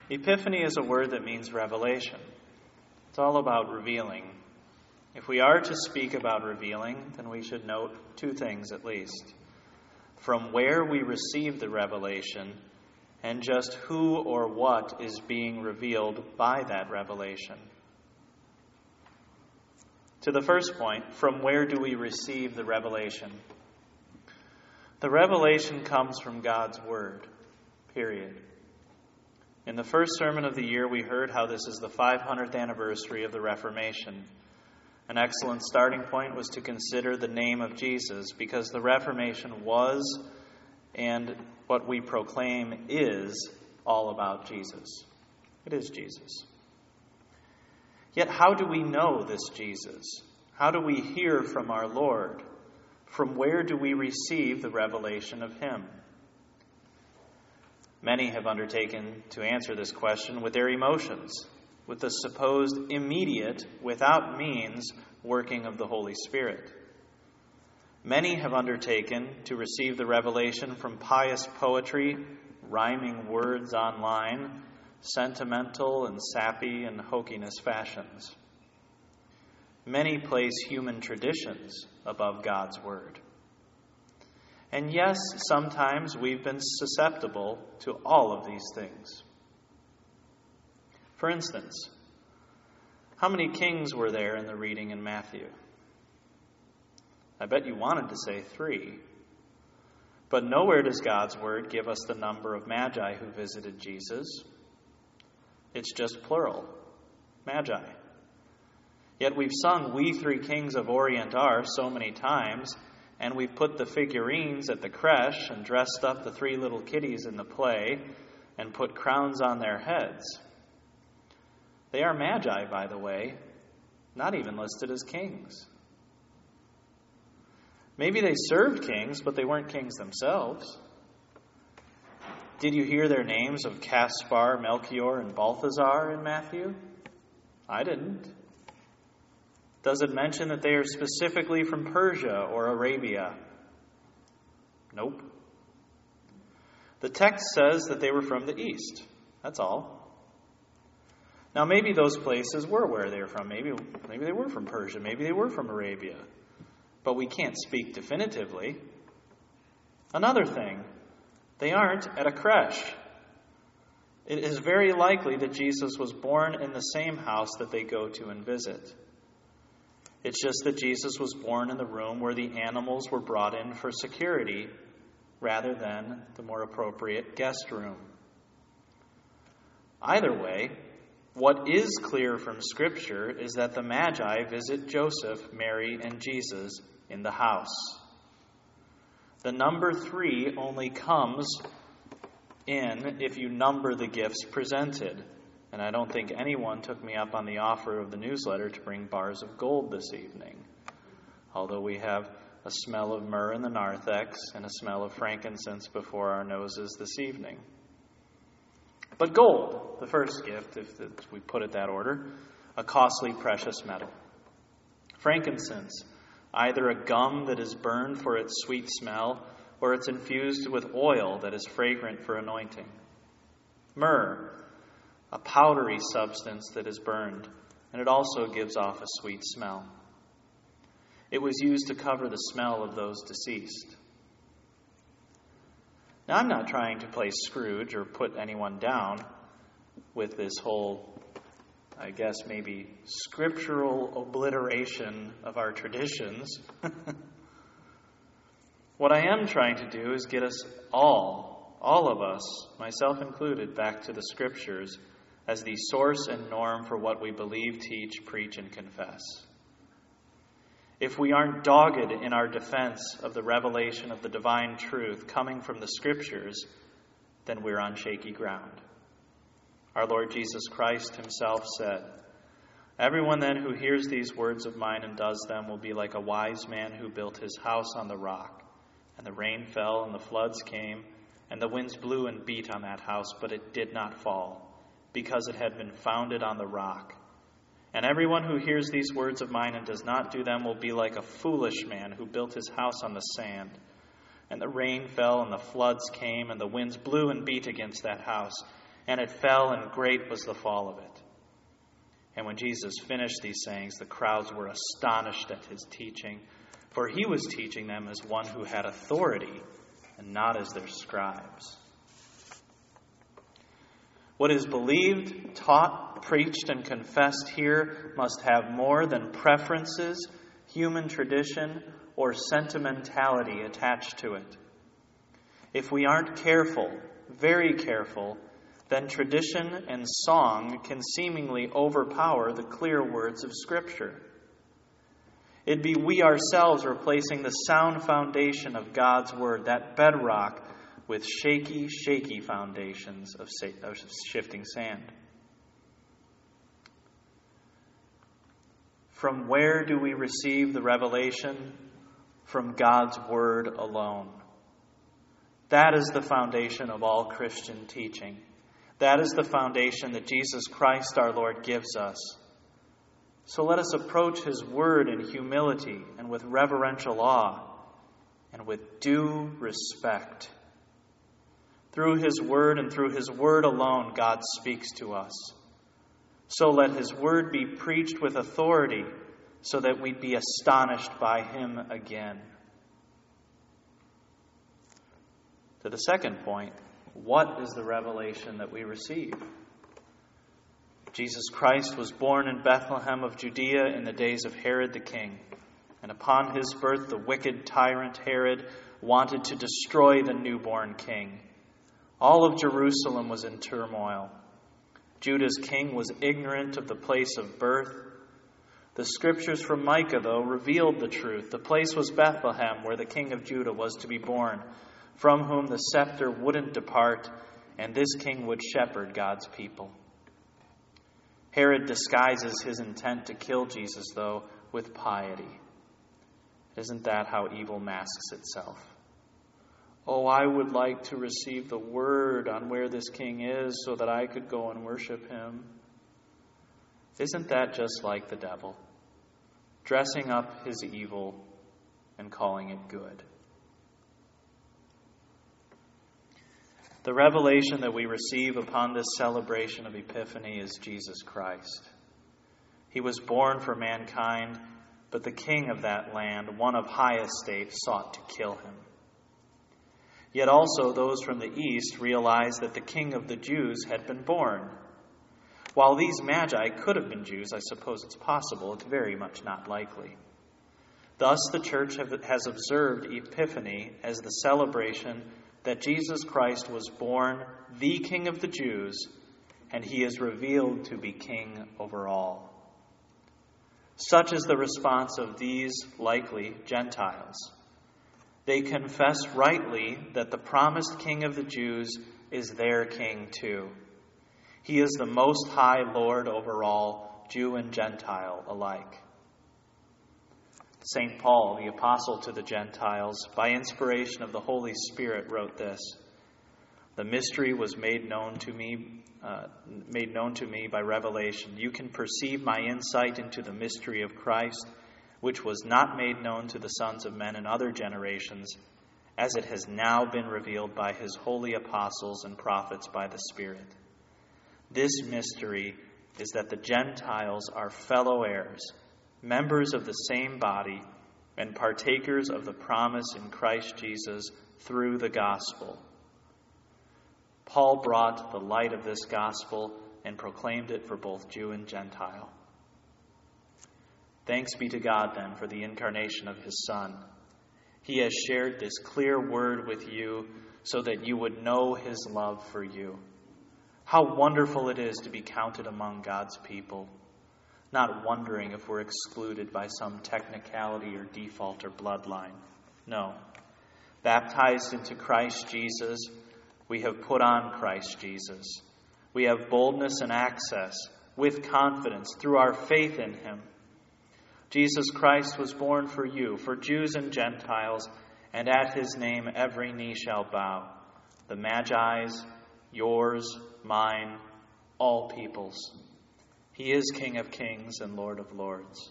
Epiphany is a word that means revelation. It's all about revealing. If we are to speak about revealing, then we should note two things at least. From where we receive the revelation, and just who or what is being revealed by that revelation. To the first point, from where do we receive the revelation? The revelation comes from God's Word, period. In the first sermon of the year, we heard how this is the 500th anniversary of the Reformation. An excellent starting point was to consider the name of Jesus, because the Reformation was, and what we proclaim is, all about Jesus. It is Jesus. Yet how do we know this Jesus? How do we hear from our Lord? From where do we receive the revelation of Him? Many have undertaken to answer this question with their emotions, with the supposed immediate, without means, working of the Holy Spirit. Many have undertaken to receive the revelation from pious poetry, rhyming words online, sentimental and sappy and hokiness fashions. Many place human traditions above God's Word. And yes, sometimes we've been susceptible to all of these things. For instance, how many kings were there in the reading in Matthew? I bet you wanted to say 3. But nowhere does God's Word give us the number of magi who visited Jesus. It's just plural, magi. Yet we've sung "We Three Kings of Orient Are" so many times, and we've put the figurines at the creche and dressed up the 3 little kitties in the play and put crowns on their heads. They are magi, by the way, not even listed as kings. Maybe they served kings, but they weren't kings themselves. Did you hear their names of Caspar, Melchior, and Balthazar in Matthew? I didn't. Does it mention that they are specifically from Persia or Arabia? Nope. The text says that they were from the east. That's all. Now, maybe those places were where they were from. Maybe they were from Persia. Maybe they were from Arabia. But we can't speak definitively. Another thing, they aren't at a creche. It is very likely that Jesus was born in the same house that they go to and visit. It's just that Jesus was born in the room where the animals were brought in for security, rather than the more appropriate guest room. Either way, what is clear from Scripture is that the Magi visit Joseph, Mary, and Jesus in the house. The number 3 only comes in if you number the gifts presented. And I don't think anyone took me up on the offer of the newsletter to bring bars of gold this evening. Although we have a smell of myrrh in the narthex and a smell of frankincense before our noses this evening. But gold, the first gift, if we put it that order, a costly, precious metal. Frankincense, either a gum that is burned for its sweet smell, or it's infused with oil that is fragrant for anointing. Myrrh, a powdery substance that is burned, and it also gives off a sweet smell. It was used to cover the smell of those deceased. Now, I'm not trying to play Scrooge or put anyone down with this whole, I guess, maybe scriptural obliteration of our traditions. What I am trying to do is get us all of us, myself included, back to the Scriptures as the source and norm for what we believe, teach, preach, and confess. If we aren't dogged in our defense of the revelation of the divine truth coming from the Scriptures, then we're on shaky ground. Our Lord Jesus Christ himself said, "Everyone then who hears these words of mine and does them will be like a wise man who built his house on the rock. And the rain fell, and the floods came, and the winds blew and beat on that house, but it did not fall, because it had been founded on the rock. And everyone who hears these words of mine and does not do them will be like a foolish man who built his house on the sand. And the rain fell, and the floods came, and the winds blew and beat against that house, and it fell, and great was the fall of it. And when Jesus finished these sayings, the crowds were astonished at his teaching, for he was teaching them as one who had authority, and not as their scribes. What is believed, taught, preached, and confessed here must have more than preferences, human tradition, or sentimentality attached to it. If we aren't careful, very careful, then tradition and song can seemingly overpower the clear words of Scripture. It'd be we ourselves replacing the sound foundation of God's Word, that bedrock, with shaky, shaky foundations of shifting sand. From where do we receive the revelation? From God's Word alone. That is the foundation of all Christian teaching. That is the foundation that Jesus Christ our Lord gives us. So let us approach his word in humility and with reverential awe and with due respect. Through his word and through his word alone, God speaks to us. So let his word be preached with authority so that we'd be astonished by him again. To the second point, what is the revelation that we receive? Jesus Christ was born in Bethlehem of Judea in the days of Herod the king. And upon his birth, the wicked tyrant Herod wanted to destroy the newborn king. All of Jerusalem was in turmoil. Judah's king was ignorant of the place of birth. The scriptures from Micah, though, revealed the truth. The place was Bethlehem, where the king of Judah was to be born, from whom the scepter wouldn't depart, and this king would shepherd God's people. Herod disguises his intent to kill Jesus, though, with piety. Isn't that how evil masks itself? Oh, I would like to receive the word on where this king is so that I could go and worship him. Isn't that just like the devil? Dressing up his evil and calling it good. The revelation that we receive upon this celebration of Epiphany is Jesus Christ. He was born for mankind, but the king of that land, one of high estate, sought to kill him. Yet also those from the east realized that the king of the Jews had been born. While these magi could have been Jews, I suppose it's possible, it's very much not likely. Thus the church has observed Epiphany as the celebration that Jesus Christ was born, the King of the Jews, and he is revealed to be king over all. Such is the response of these, likely, Gentiles. They confess rightly that the promised King of the Jews is their king too. He is the Most High Lord over all, Jew and Gentile alike. St. Paul, the apostle to the Gentiles, by inspiration of the Holy Spirit, wrote this: "The mystery was made known to me by revelation. You can perceive my insight into the mystery of Christ, which was not made known to the sons of men in other generations, as it has now been revealed by his holy apostles and prophets by the Spirit. This mystery is that the Gentiles are fellow heirs, members of the same body, and partakers of the promise in Christ Jesus through the gospel." Paul brought the light of this gospel and proclaimed it for both Jew and Gentile. Thanks be to God, then, for the incarnation of his Son. He has shared this clear word with you so that you would know his love for you. How wonderful it is to be counted among God's people, not wondering if we're excluded by some technicality or default or bloodline. No. Baptized into Christ Jesus, we have put on Christ Jesus. We have boldness and access with confidence through our faith in him. Jesus Christ was born for you, for Jews and Gentiles, and at his name every knee shall bow. The Magi's, yours, mine, all peoples. He is King of kings and Lord of lords.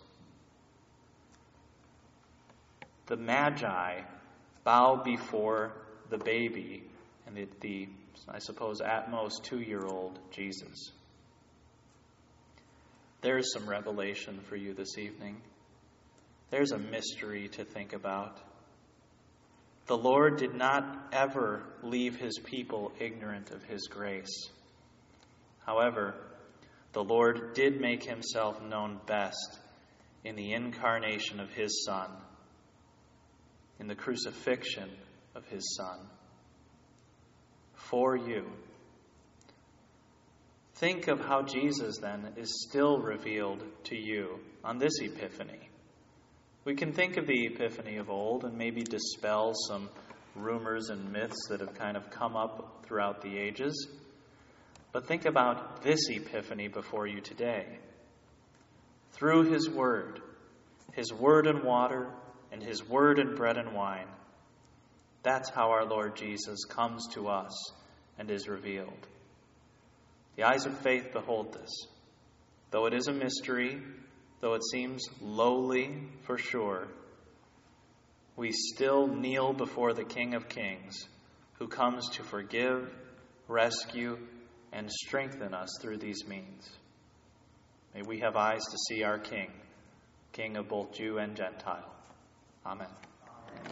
The Magi bow before the baby and the I suppose at most 2-year-old Jesus. There's some revelation for you this evening. There's a mystery to think about. The Lord did not ever leave his people ignorant of his grace. However, the Lord did make himself known best in the incarnation of his Son, in the crucifixion of his Son, for you. Think of how Jesus, then, is still revealed to you on this Epiphany. We can think of the Epiphany of old and maybe dispel some rumors and myths that have kind of come up throughout the ages. But think about this Epiphany before you today. Through his word and water, and his word and bread and wine, that's how our Lord Jesus comes to us and is revealed. The eyes of faith behold this. Though it is a mystery, though it seems lowly for sure, we still kneel before the King of Kings, who comes to forgive, rescue, and strengthen us through these means. May we have eyes to see our King, King of both Jew and Gentile. Amen.